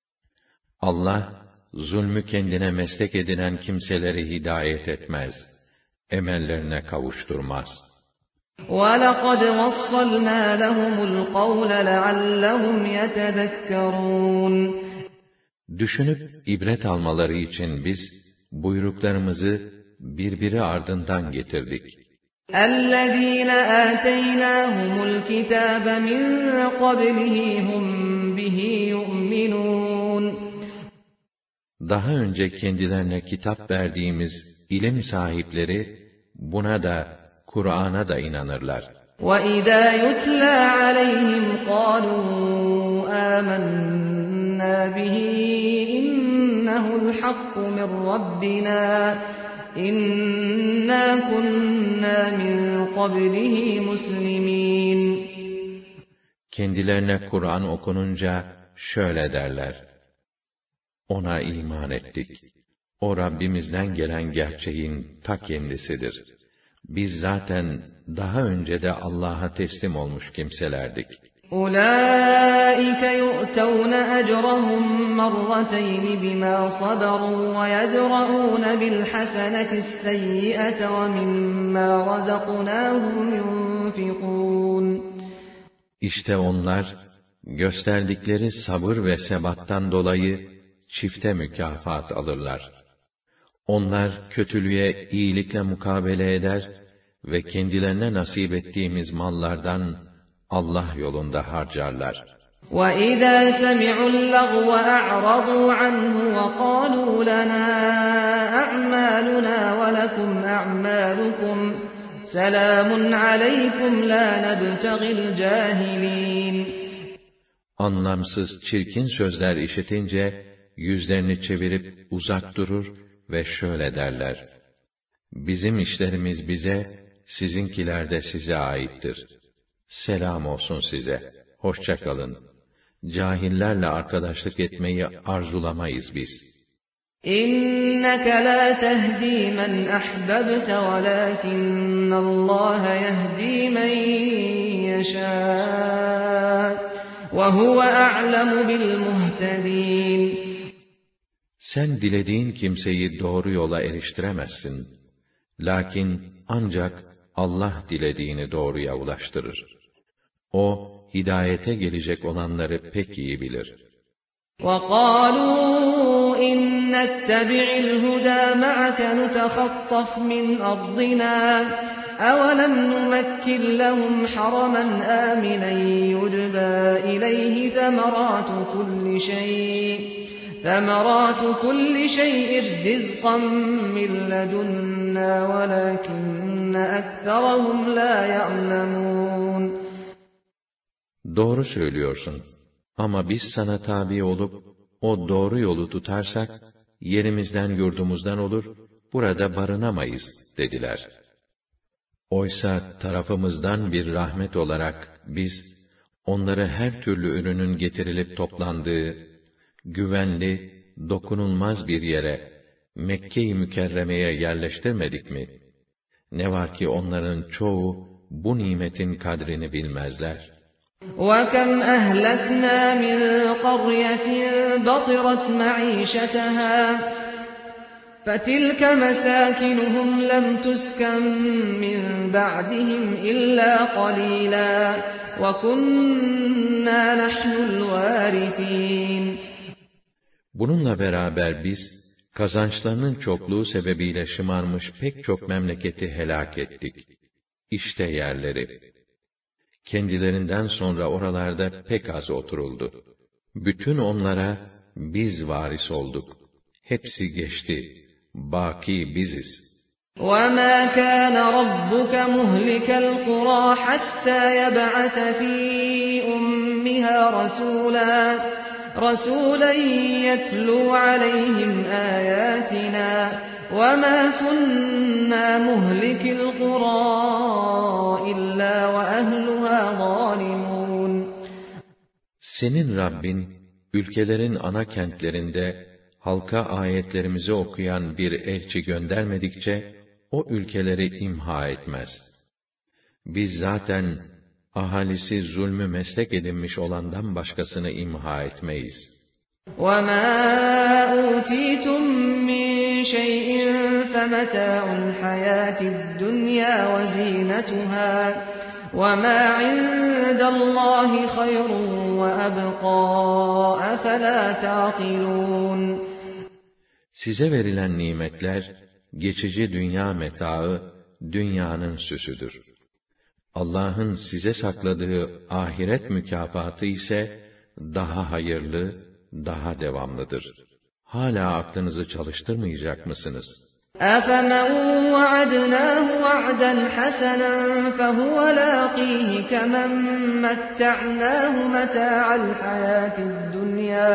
Allah, zulmü kendine meslek edinen kimseleri hidayet etmez, emellerine kavuşturmaz. وَلَقَدْ وَصَّلْنَا لَهُمُ الْقَوْلَ لَعَلَّهُمْ يَتَذَكَّرُونَ. Düşünüp ibret almaları için biz buyruklarımızı birbiri ardından getirdik. اَلَّذ۪ينَ آتَيْنَاهُمُ الْكِتَابَ مِنْ قَبْلِهِ هُمْ بِهِ يُؤْمِنُونَ. Daha önce kendilerine kitap verdiğimiz ilim sahipleri buna da, Kur'an'a da inanırlar. وَإِذَا يُتْلَى عَلَيْهِمْ قَالُوا آمَنَّا بِهِ إِنَّهُ الْحَقُّ مِنْ رَبِّنَا إِنَّا كُنَّا مِنْ قَبْلِهِ مُسْلِمِينَ. Kendilerine Kur'an okununca şöyle derler: Ona iman ettik. O Rabbimizden gelen gerçeğin ta kendisidir. Biz zaten daha önce de Allah'a teslim olmuş kimselerdik. أُولَٰئِكَ يُؤْتَوْنَ أَجْرَهُمْ مَرَّتَيْنِ بِمَا صَبَرُوا وَيَدْرَءُونَ بِالْحَسَنَةِ السَّيِّئَةَ وَمِمَّا رَزَقْنَاهُمْ يُنْفِقُونَ. İşte onlar, gösterdikleri sabır ve sebattan dolayı çifte mükafat alırlar. Onlar kötülüğe iyilikle mukabele eder ve kendilerine nasip ettiğimiz mallardan Allah yolunda harcarlar. وَإِذَا سَمِعُوا اللَّغْوَ أَعْرَضُوا عَنْهُ وَقَالُوا لَنَا أَعْمَالُنَا وَلَكُمْ أَعْمَالُكُمْ سَلَامٌ عَلَيْكُمْ لَا نَبْتَغِي الْجَاهِلِينَ. Anlamsız, çirkin sözler işitince yüzlerini çevirip uzak durur ve şöyle derler: Bizim işlerimiz bize, sizinkiler de size aittir. Selam olsun size, hoşça kalın. Cahillerle arkadaşlık etmeyi arzulamayız biz. İnneke la tehdi men ahbabte velakinnallâhe yehdi men yeşâ ve huve a'lemu bil muhtedîn. Sen dilediğin kimseyi doğru yola eriştiremezsin. Lakin ancak Allah dilediğini doğruya ulaştırır. O, hidayete gelecek olanları pek iyi bilir. وَقَالُوا إِنْ نَتَّبِعِ الْهُدَى مَعَكَ نُتَخَطَّفْ مِنْ أَرْضِنَا أَوَلَمْ نُمَكِّنْ لَهُمْ حَرَمًا آمِنًا يُجْبَى إِلَيْهِ ثَمَرَاتُ كُلِّ شَيْءٍ ثَمَرَاتُ كُلِّ شَيْءٍ رِزْقًا مِنْ لَدُنَّا وَلَكِنَّ أَكْثَرَهُمْ لَا يَعْلَمُونَ. Doğru söylüyorsun. Ama biz sana tabi olup, o doğru yolu tutarsak, yerimizden yurdumuzdan olur, burada barınamayız, dediler. Oysa tarafımızdan bir rahmet olarak biz, onları her türlü ürünün getirilip toplandığı, güvenli, dokunulmaz bir yere, Mekke-i Mükerreme'ye yerleştirmedik mi? Ne var ki onların çoğu, bu nimetin kadrini bilmezler. وَكَمْ أَهْلَكْنَا مِنْ قَرْيَةٍ بَطِرَتْ مَعِيشَتَهَا فَتِلْكَ مَسَاكِنُهُمْ لَمْ تُسْكَنْ مِنْ بَعْدِهِمْ إِلَّا قَلِيلًا وَكُنَّا نَحْنُ الْوَارِثِينَ. Bununla beraber biz, kazançlarının çokluğu sebebiyle şımarmış pek çok memleketi helak ettik. İşte yerleri. Kendilerinden sonra oralarda pek az oturuldu. Bütün onlara biz varis olduk. Hepsi geçti. Baki biziz. وَمَا كَانَ رَبُّكَ مُهْلِكَ الْقُرَى حَتَّى يَبْعَثَ فِي أُمِّهَا رَسُولًا رَسُولًا يَتْلُو عَلَيْهِمْ آيَاتِنَا وَمَا كُنَّا مُهْلِكِ الْقُرَى إِلَّا وَأَهْلُهَا ظَالِمُونَ. Senin Rabbin, ülkelerin ana kentlerinde halka ayetlerimizi okuyan bir elçi göndermedikçe, o ülkeleri imha etmez. Biz zaten, ahalisi zulmü meslek edinmiş olandan başkasını imha etmeyiz. وَمَا أُوتِيتُم مِّن شَيْءٍ فَمَتَاعُ الْحَيَاةِ الدُّنْيَا وَزِينَتُهَا وَمَا عِندَ اللّٰهِ خَيْرٌ وَأَبْقَىٰ أَفَلَا تَعْقِلُونَ. Size verilen nimetler, geçici dünya metaı, dünyanın süsüdür. Allah'ın size sakladığı ahiret mükafatı ise, daha hayırlı, daha devamlıdır. Hala aklınızı çalıştırmayacak mısınız? أَفَمَنْ وَعَدْنَاهُ وَعْدًا حَسَنًا فَهُوَ لَاقِيهِ كَمَنْ مَتَّعْنَاهُ مَتَاعَ الْحَيَاةِ الدُّنْيَا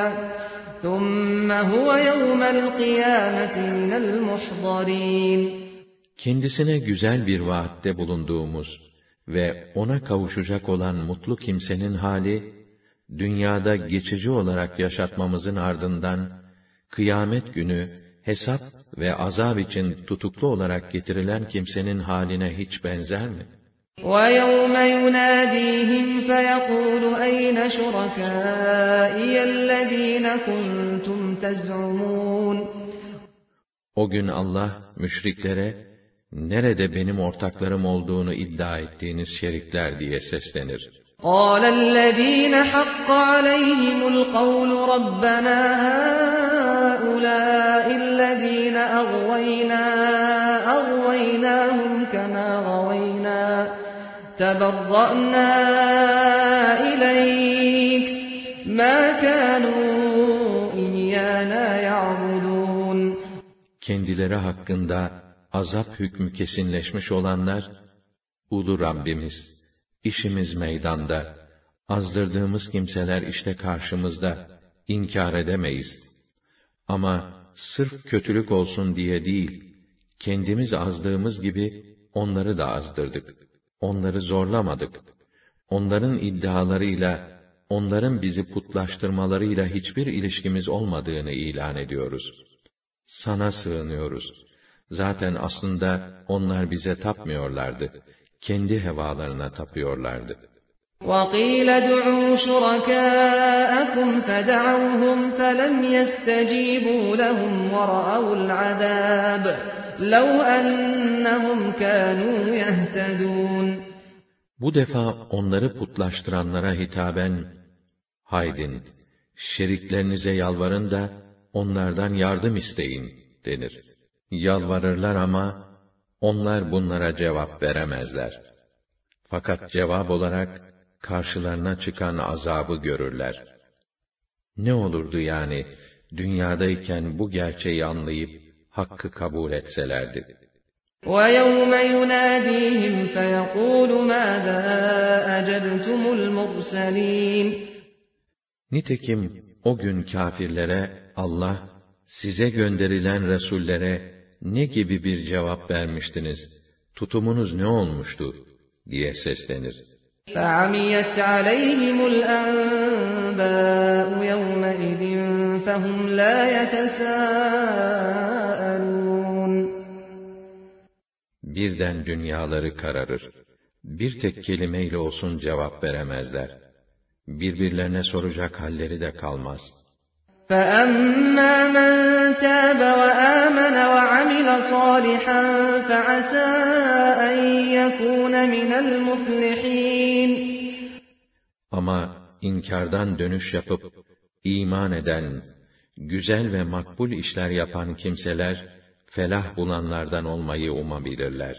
ثُمَّ هُوَ يَوْمَ الْقِيَامَةِ مِنَ الْمُحْضَرِينَ. Kendisine güzel bir vaatte bulunduğumuz ve ona kavuşacak olan mutlu kimsenin hali, dünyada geçici olarak yaşatmamızın ardından, kıyamet günü, hesap ve azab için tutuklu olarak getirilen kimsenin haline hiç benzer mi? وَيَوْمَ يُنَادِيهِمْ فَيَقُولُ أَيْنَ شُرَكَائِيَ الَّذ۪ينَ كُنْتُمْ تَزْعُمُونَ. O gün Allah, müşriklere, nerede benim ortaklarım olduğunu iddia ettiğiniz şerikler diye seslenir. قَالَ الَّذ۪ينَ حَقَّ عَلَيْهِمُ الْقَوْلُ رَبَّنَا هَؤُلَاءِ الَّذ۪ينَ أَغْوَيْنَا أَغْوَيْنَاهُمْ كَمَا غَوَيْنَا تَبَرَّأْنَا إِلَيْكَ مَا كَانُوا إِيَّانَا يَعْبُدُونَ. Kendileri hakkında azap hükmü kesinleşmiş olanlar, Ulu Rabbimiz, İşimiz meydanda, azdırdığımız kimseler işte karşımızda, inkar edemeyiz. Ama sırf kötülük olsun diye değil, kendimiz azdığımız gibi onları da azdırdık. Onları zorlamadık. Onların iddialarıyla, onların bizi putlaştırmalarıyla hiçbir ilişkimiz olmadığını ilan ediyoruz. Sana sığınıyoruz. Zaten aslında onlar bize tapmıyorlardı. Kendi hevalarına tapıyorlardı. وَقِيلَ ادْعُوا شُرَكَاءَكُمْ فَدَعَوْهُمْ فَلَمْ يَسْتَجِيبُوا لَهُمْ وَرَأَوُا الْعَذَابَ لَوْ أَنَّهُمْ كَانُوا يَهْتَدُونَ. Bu defa onları putlaştıranlara hitaben, haydin, şeriklerinize yalvarın da onlardan yardım isteyin denir. Yalvarırlar ama onlar bunlara cevap veremezler. Fakat cevap olarak karşılarına çıkan azabı görürler. Ne olurdu yani dünyadayken bu gerçeği anlayıp hakkı kabul etselerdi. وَيَوْمَ يُنَادِيهِمْ فَيَقُولُ مَاذَا أَجَبْتُمُ الْمُرْسَلِينَ. Nitekim o gün kâfirlere Allah, size gönderilen resullere ne gibi bir cevap vermiştiniz, tutumunuz ne olmuştu diye seslenir. فَعَمِيَتْ عَلَيْهِمُ الْأَنْبَاءُ يَوْمَئِذٍ فَهُمْ لَا يَتَسَاءَلُونَ. Birden dünyaları kararır. Bir tek kelimeyle olsun cevap veremezler. Birbirlerine soracak halleri de kalmaz. فَأَمَّا مَنْ تَابَ وَآمَنَ وَعَمِلَ صَالِحًا فَعَسَى أَنْ يَكُونَ مِنَ الْمُفْلِحِينَ. Ama inkardan dönüş yapıp iman eden, güzel ve makbul işler yapan kimseler felah bulanlardan olmayı umabilirler.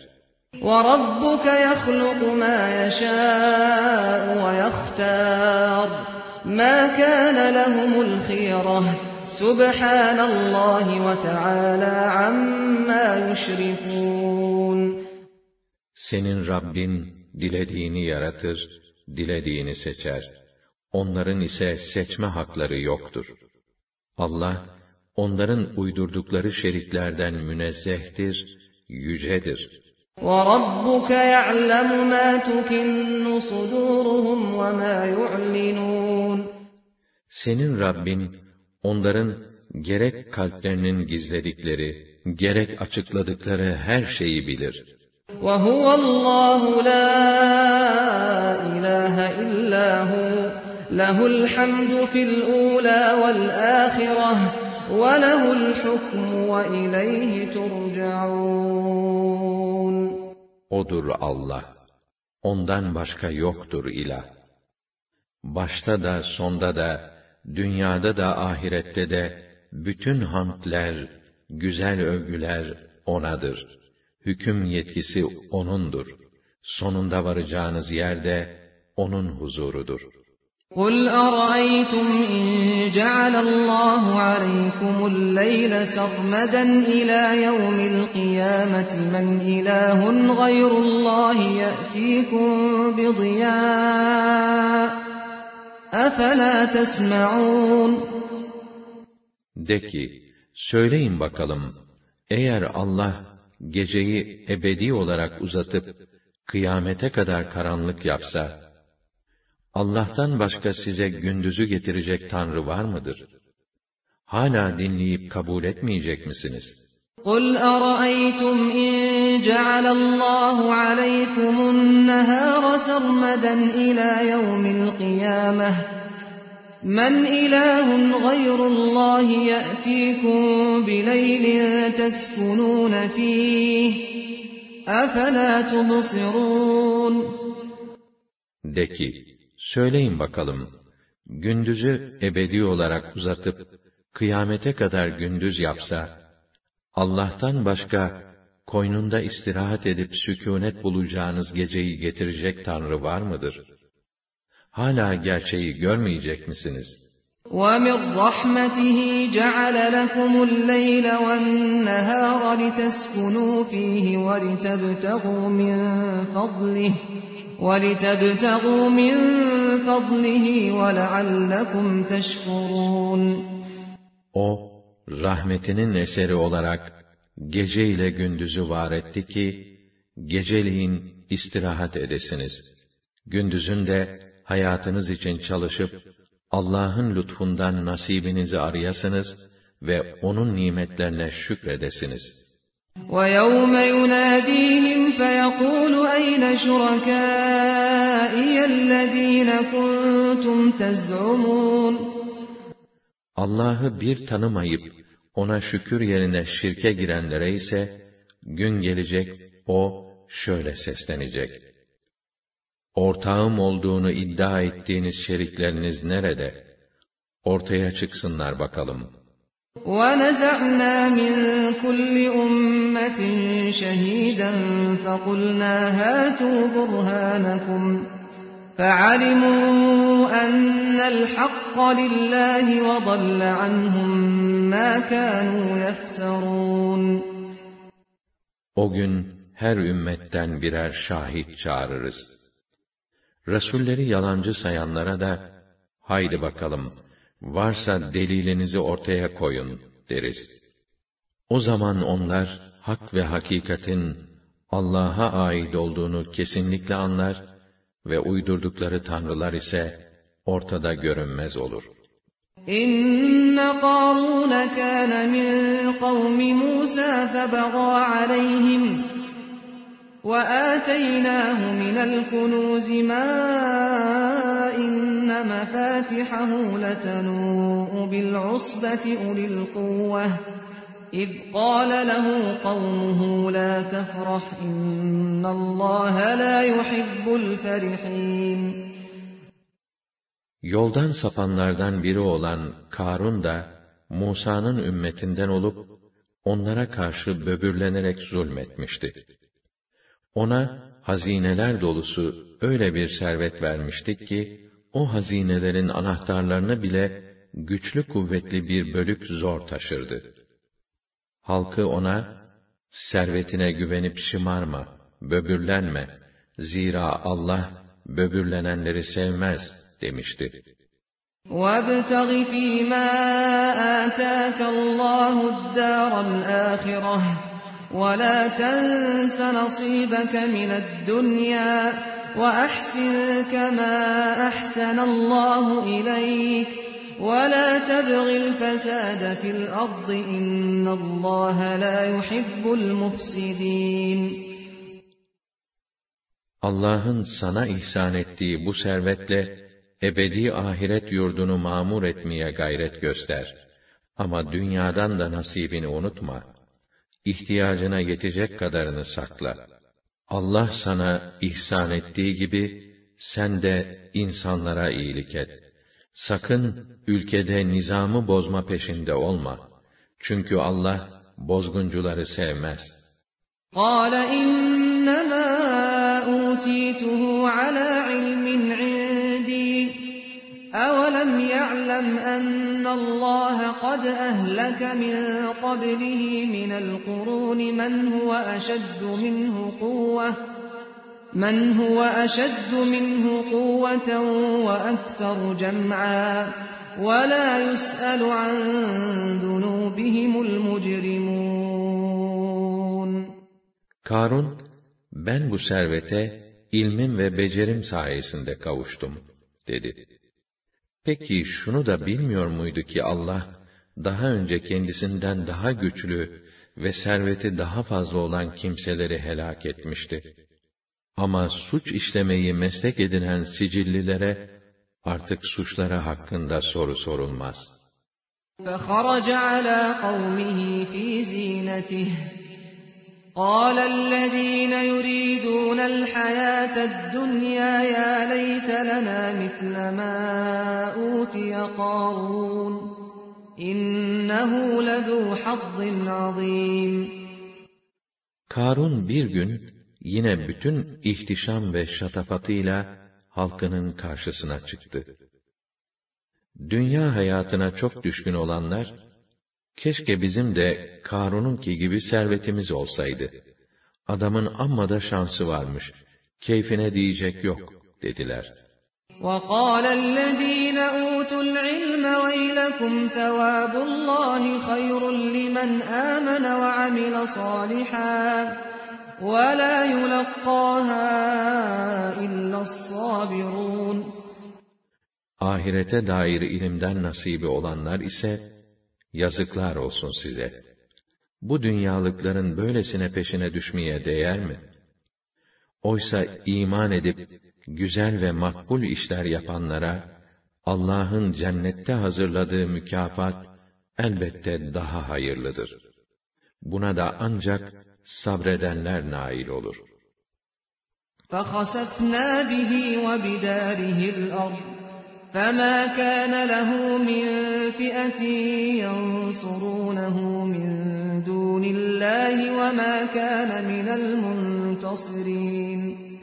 وَرَبُّكَ يَخْلُقُ مَا يَشَاءُ وَيَخْتَارُ مَا كَانَ لَهُمُ الْخِيَرَةُ سُبْحَانَ اللّٰهِ وَتَعَالَى عَمَّا يُشْرِكُونَ. Senin Rabbin dilediğini yaratır, dilediğini seçer. Onların ise seçme hakları yoktur. Allah, onların uydurdukları şeriklerden münezzehtir, yücedir. وَرَبُّكَ يَعْلَمُ مَا تُكِنُّ صُدُورُهُمْ وَمَا يُعْلِنُونَ. Senin Rabbin, onların gerek kalplerinin gizledikleri, gerek açıkladıkları her şeyi bilir. وَهُوَ اللّٰهُ لَا إِلَٰهَ إِلَّا هُوَ لَهُ الْحَمْدُ فِي الْأُولَى وَالْآخِرَةِ وَلَهُ الْحُكْمُ وَإِلَيْهِ تُرْجَعُونَ. O'dur Allah. Ondan başka yoktur ilah. Başta da, sonda da, dünyada da, ahirette de, bütün hamdler, güzel övgüler O'nadır. Hüküm yetkisi O'nundur. Sonunda varacağınız yer de O'nun huzurudur. قُلْ أَرَأَيْتُمْ إِنْ جَعَلَ اللّٰهُ عَلَيْكُمُ اللَّيْلَ سَرْمَدًا إِلَى يَوْمِ الْقِيَامَةِ مَنْ إِلَٰهٌ غَيْرُ اللّٰهِ يَأْتِيكُمْ بِضِيَاءٍ أَفَلَا تَسْمَعُونَ. De ki, söyleyin bakalım, eğer Allah geceyi ebedi olarak uzatıp kıyamete kadar karanlık yapsa, Allah'tan başka size gündüzü getirecek Tanrı var mıdır? Hala dinleyip kabul etmeyecek misiniz? قُلْ أَرَأَيْتُمْ إِنْ جَعَلَ اللّٰهُ عَلَيْكُمُ النَّهَارَ سَرْمَدًا إِلَى يَوْمِ الْقِيَامَةِ مَنْ إِلَٰهٌ غَيْرُ اللّٰهِ يَأْتِيكُمْ بِلَيْلٍ تَسْكُنُونَ فِيهِ أَفَلَا تُبْصِرُونَ. De ki, söyleyin bakalım, gündüzü ebedi olarak uzatıp, kıyamete kadar gündüz yapsa, Allah'tan başka, koynunda istirahat edip sükûnet bulacağınız geceyi getirecek Tanrı var mıdır? Hala gerçeği görmeyecek misiniz? وَمِنْ رَحْمَتِهِ جَعَلَ لَكُمُ اللَّيْلَ وَالنَّهَارَ لِتَسْكُنُوا فِيهِ وَلِتَبْتَغُوا مِنْ فَضْلِهِ وَلِتَبْتَغُوا مِنْ فَضْلِهِ وَلَعَلَّكُمْ تَشْكُرُونَ. O, rahmetinin eseri olarak gece ile gündüzü var etti ki, geceliğin istirahat edesiniz. Gündüzün de hayatınız için çalışıp, Allah'ın lütfundan nasibinizi arayasınız ve O'nun nimetlerine şükredesiniz. وَيَوْمَ يُنَادِيهِمْ فَيَقُولُ أَيْنَ شُرَكَائِيَ الَّذ۪ينَ كُنْتُمْ تَزْعُمُونَ. Allah'ı bir tanımayıp, O'na şükür yerine şirke girenlere ise, gün gelecek, O şöyle seslenecek: Ortağım olduğunu iddia ettiğiniz şerikleriniz nerede? Ortaya çıksınlar bakalım. وَنَزَعْنَا مِنْ كُلِّ أُمَّةٍ شَهِيدًا فَقُلْنَا هَاتُوا بُرْهَانَكُمْ فَعَلِمُوا أَنَّ الْحَقَّ لِلَّهِ وَضَلَّ عَنْهُمْ مَا كَانُوا يَفْتَرُونَ. O gün her ümmetten birer şahit çağırırız. Resulleri yalancı sayanlara da, haydi bakalım, varsa delilinizi ortaya koyun deriz. O zaman onlar, hak ve hakikatin Allah'a ait olduğunu kesinlikle anlar ve uydurdukları tanrılar ise ortada görünmez olur. İnne Qarun kana min kavmi Musa febagâ aleyhim ve âteynâhu minel kunûzi mâ inne mefâtihahu letenû'u bil'usbeti ulil kuvveh إذ قال له قومه لا تفرح إن الله لا يحب الفرحين. Yoldan sapanlardan biri olan Karun da Musa'nın ümmetinden olup onlara karşı böbürlenerek zulmetmişti. Ona hazineler dolusu öyle bir servet vermiştik ki o hazinelerin anahtarlarını bile güçlü kuvvetli bir bölük zor taşırdı. Halkı ona, servetine güvenip şımarma, böbürlenme, zira Allah böbürlenenleri sevmez demişti. وَابْتَغِ فِي مَا آتَاكَ اللّٰهُ الدَّارَ الْآخِرَةَ وَلَا تَنْسَ نَصِيبَكَ مِنَ الدُّنْيَا وَأَحْسِنْ كَمَا أَحْسَنَ اللّٰهُ إِلَيْكَ وَلَا تَبْغِ الْفَسَادَ فِي الْأَرْضِ إِنَّ اللّٰهَ لَا يُحِبُّ الْمُفْسِدِينَ. Allah'ın sana ihsan ettiği bu servetle ebedi ahiret yurdunu mamur etmeye gayret göster. Ama dünyadan da nasibini unutma. İhtiyacına yetecek kadarını sakla. Allah sana ihsan ettiği gibi, sen de insanlara iyilik et. Sakın ülkede nizamı bozma peşinde olma. Çünkü Allah bozguncuları sevmez. قَالَ إِنَّمَا أُوتِيتُهُ عَلَى عِلْمٍ عِندِي أَوَلَمْ يَعْلَمْ أَنَّ اللّٰهَ قَدْ أَهْلَكَ مِنْ قَبْلِهِ مِنَ الْقُرُونِ مَنْ هُوَ أَشَدُّ مِنْهُ قُوَّةً مَنْ هُوَ أَشَدُّ مِنْهُ قُوَّةً وَأَكْثَرُ جَمْعًا وَلَا يُسْأَلُ عَنْ ذُنُوبِهِمُ الْمُجْرِمُونَ. Karun, ben bu servete ilmim ve becerim sayesinde kavuştum dedi. Peki şunu da bilmiyor muydu ki Allah daha önce kendisinden daha güçlü ve serveti daha fazla olan kimseleri helak etmişti. Ama suç işlemeyi meslek edinen sicillilere artık suçları hakkında soru sorulmaz. فَخَرَجَ عَلَى قَوْمِهِ فِي زِينَتِهِ قَالَ الَّذِينَ يُرِيدُونَ الْحَيَاةَ الدُّنْيَا يَا لَيْتَ لَنَا مِثْلَ مَا أُوتِيَ قَارُونُ إِنَّهُ لَذُو حَظٍّ عَظِيمٍ. Karun bir gün yine bütün ihtişam ve şatafatıyla halkının karşısına çıktı. Dünya hayatına çok düşkün olanlar, keşke bizim de Karun'unki gibi servetimiz olsaydı. Adamın amma da şansı varmış, keyfine diyecek yok dediler. وَقَالَ الَّذ۪ينَ أُوتُوا الْعِلْمَ وَيْلَكُمْ ثَوَابُ اللّٰهِ خَيْرٌ لِمَنْ آمَنَ وَعَمِلَ صَالِحًا وَلَا يُلَقَّاهَا إِلَّا الصَّابِرُونَ. Ahirete dair ilimden nasibi olanlar ise, yazıklar olsun size. Bu dünyalıkların böylesine peşine düşmeye değer mi? Oysa iman edip, güzel ve makbul işler yapanlara, Allah'ın cennette hazırladığı mükafat, elbette daha hayırlıdır. Buna da ancak sabredenler nail olur. فَخَسَفْنَا بِهِ وَبِدَارِهِ الْأَرْضِ فَمَا كَانَ لَهُ مِنْ فِئَةٍ يَنْصُرُونَهُ مِنْ دُونِ اللّٰهِ وَمَا كَانَ مِنَ الْمُنْتَصِرِينَ.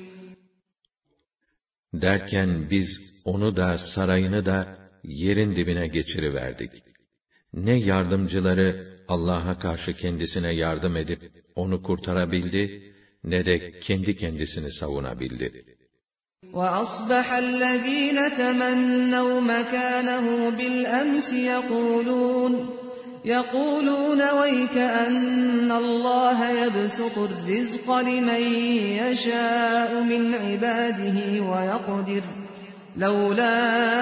Derken biz onu da sarayını da yerin dibine geçiriverdik. Ne yardımcıları Allah'a karşı kendisine yardım edip onu kurtarabildi, ne de kendi kendisini savunabildi. وَأَصْبَحَ الَّذ۪ينَ تَمَنَّوْا مَكَانَهُ بِالْأَمْسِ يَقُولُونَ يَقُولُونَ وَيْكَأَنَّ اللّٰهَ يَبْسُطُ الرِّزْقَ لِمَنْ يَشَاءُ مِنْ عِبَادِهِ وَيَقْدِرُ لَوْلَا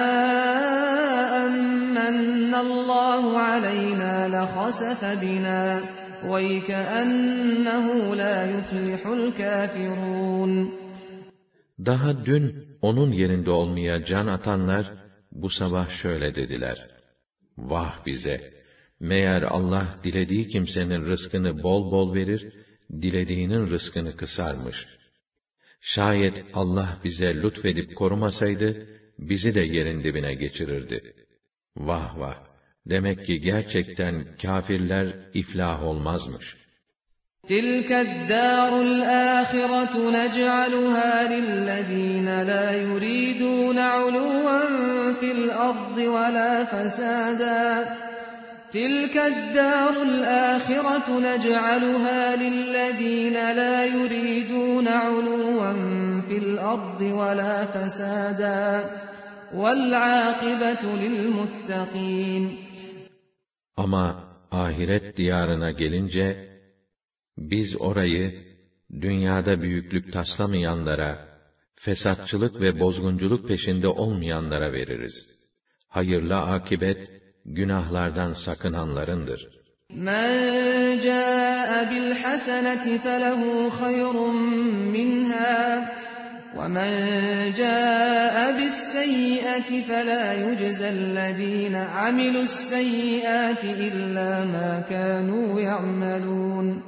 أَمَّنَّ اللّٰهُ عَلَيْنَا لَخَسَفَ بِنَا وَيْكَأَنَّهُ لَا يُفْلِحُ الْكَافِرُونَ. Daha dün onun yerinde olmaya can atanlar, bu sabah şöyle dediler: Vah bize! Meğer Allah dilediği kimsenin rızkını bol bol verir, dilediğinin rızkını kısarmış. Şayet Allah bize lütfedip korumasaydı, bizi de yerin dibine geçirirdi. Vah vah! Demek ki gerçekten kâfirler iflah olmazmış. تِلْكَ الدَّارُ الْآخِرَةُ نَجْعَلُهَا لِلَّذِينَ لَا يُرِيدُونَ عُلُوًّا فِي الْأَرْضِ وَلَا فَسَادًا تِلْكَ الدَّارُ الْآخِرَةُ نَجْعَلُهَا لِلَّذِينَ لَا يُرِيدُونَ عُلُوًّا فِي الْأَرْضِ وَلَا فَسَادًا وَالْعَاقِبَةُ لِلْمُتَّقِينَ. Ama ahiret diyarına gelince, biz orayı, dünyada büyüklük taslamayanlara, fesatçılık ve bozgunculuk peşinde olmayanlara veririz. Hayırlı akibet, günahlardan sakınanlarındır. مَنْ جَاءَ بِالْحَسَنَةِ فَلَهُ خَيْرٌ مِّنْهَا وَمَنْ جَاءَ بِالسَّيِّئَةِ فَلَا يُجْزَى الَّذِينَ عَمِلُوا السَّيِّئَاتِ إِلَّا مَا كَانُوا يَعْمَلُونَ.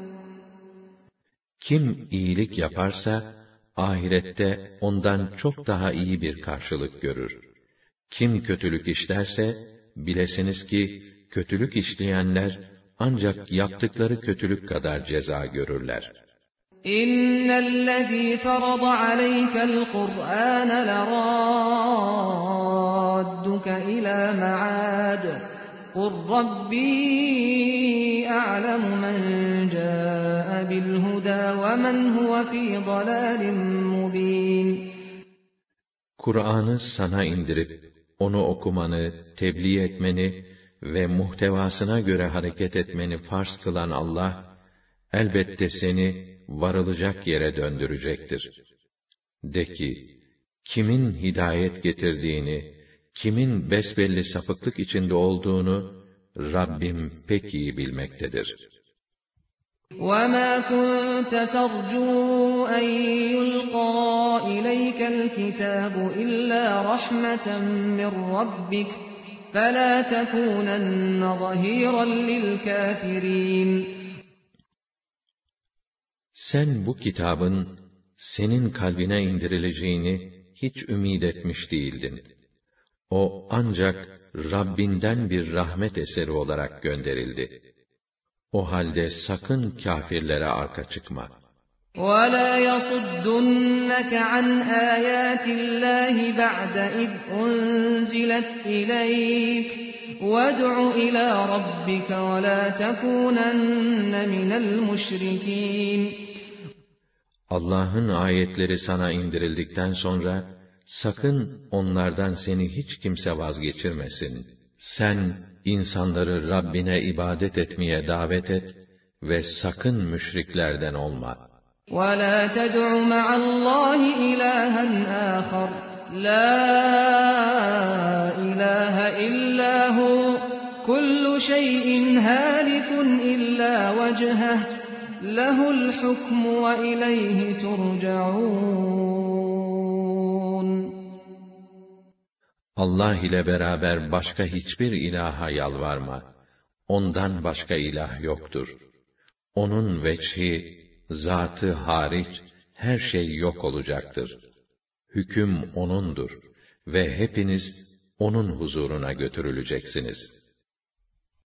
Kim iyilik yaparsa, ahirette ondan çok daha iyi bir karşılık görür. Kim kötülük işlerse, bilesiniz ki, kötülük işleyenler, ancak yaptıkları kötülük kadar ceza görürler. İnnellezî ferada aleykel Kur'âne lerâdduke ilâ me'âd. قُلْ رَبِّي أَعْلَمُ مَنْ جَاءَ بِالْهُدَى وَمَنْ هُوَ فِي ضَلَالٍ مُبِينٍ. Kur'an'ı sana indirip, onu okumanı, tebliğ etmeni ve muhtevasına göre hareket etmeni farz kılan Allah, elbette seni varılacak yere döndürecektir. De ki, kimin hidayet getirdiğini, kimin besbelli sapıklık içinde olduğunu Rabbim pek iyi bilmektedir. وَمَا كُنْتَ تَرْجُو أَنْ يُلْقَى إِلَيْكَ الْكِتَابُ إِلَّا رَحْمَةً مِّنْ رَبِّكَ فَلَا تَكُونَنَّ ظَهِيرًا لِلْكَافِرِينَ. Sen bu kitabın senin kalbine indirileceğini hiç ümid etmiş değildin. O ancak Rabbinden bir rahmet eseri olarak gönderildi. O halde sakın kâfirlere arka çıkma. وَلَا يَصُدُّنَّكَ عَنْ آيَاتِ اللّٰهِ بَعْدَ إِذْ أُنْزِلَتْ إِلَيْكَ وَادْعُ إِلَى رَبِّكَ وَلَا تَكُونَنَّ مِنَ الْمُشْرِكِينَ. Allah'ın ayetleri sana indirildikten sonra, sakın onlardan seni hiç kimse vazgeçirmesin. Sen, insanları Rabbine ibadet etmeye davet et ve sakın müşriklerden olma. وَلَا تَدْعُ مَعَ اللّٰهِ إِلَٰهًا آخَرَ لَا إِلَٰهَ إِلَّا هُوَ كُلُّ شَيْءٍ هَالِكٌ إِلَّا وَجْهَهُ لَهُ الْحُكْمُ وَإِلَيْهِ تُرْجَعُونَ. Allah ile beraber başka hiçbir ilaha yalvarma. Ondan başka ilah yoktur. Onun veçhi, zatı hariç her şey yok olacaktır. Hüküm O'nundur ve hepiniz O'nun huzuruna götürüleceksiniz.